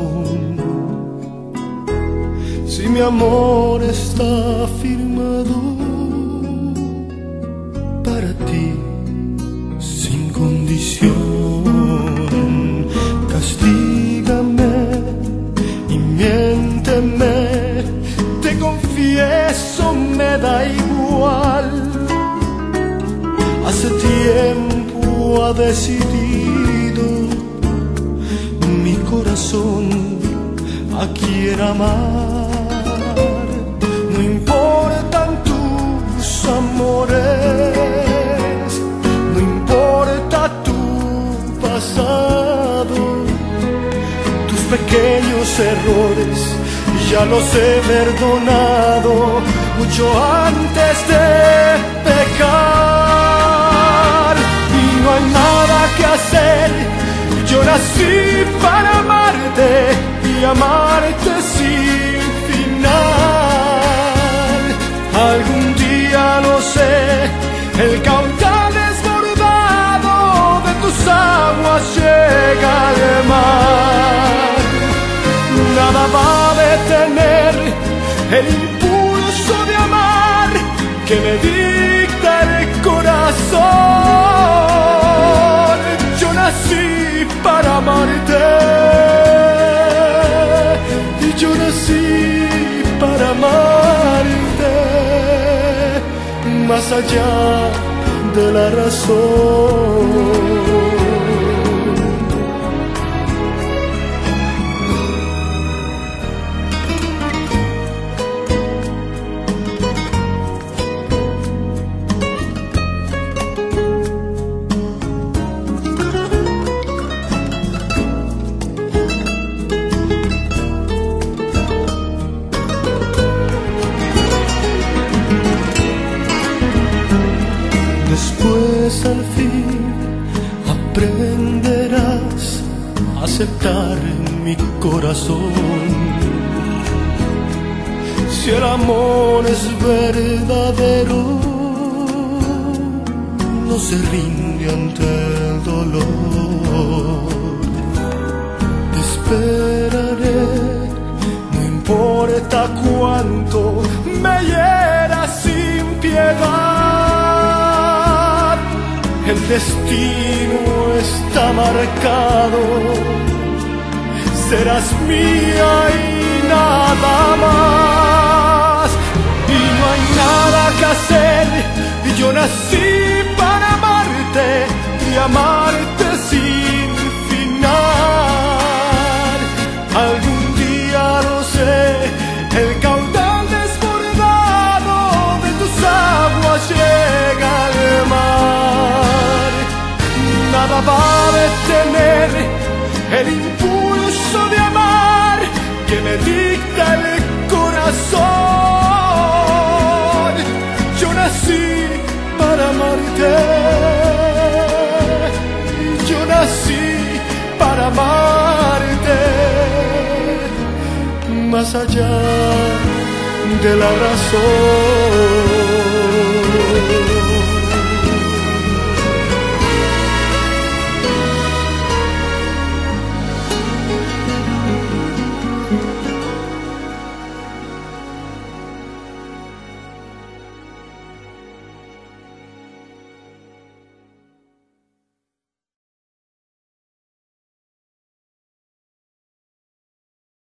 Si mi amor está firmado para ti sin condición, castígame y miénteme, te confieso, me da igual. Hace tiempo ha decidido mi corazón a quien amar. No importan tus amores, no importa tu pasado, tus pequeños errores ya los he perdonado mucho antes de pecar. Y no hay nada que hacer, yo nací para amarte y amarte sin final. Algún día, lo sé, el caudal desbordado de tus aguas llega al mar. Nada va a detener el impulso de amar que me dicta el corazón. Yo nací para amarte y yo nací para amarte más allá de la razón. Después al fin aprenderás a aceptar mi corazón. Si el amor es verdadero, no se rinde ante el dolor. Te esperaré, no importa cuánto me hieras sin piedad. El destino está marcado, serás mía y nada más. Y no hay nada que hacer, y yo nací para amarte y amarte sin final. Algún día, lo sé, el caudal desbordado de tus aguas llega al mar. Nada va a detener el impulso de amar que me dicta el corazón. Yo nací para amarte y yo nací para amarte más allá de la razón.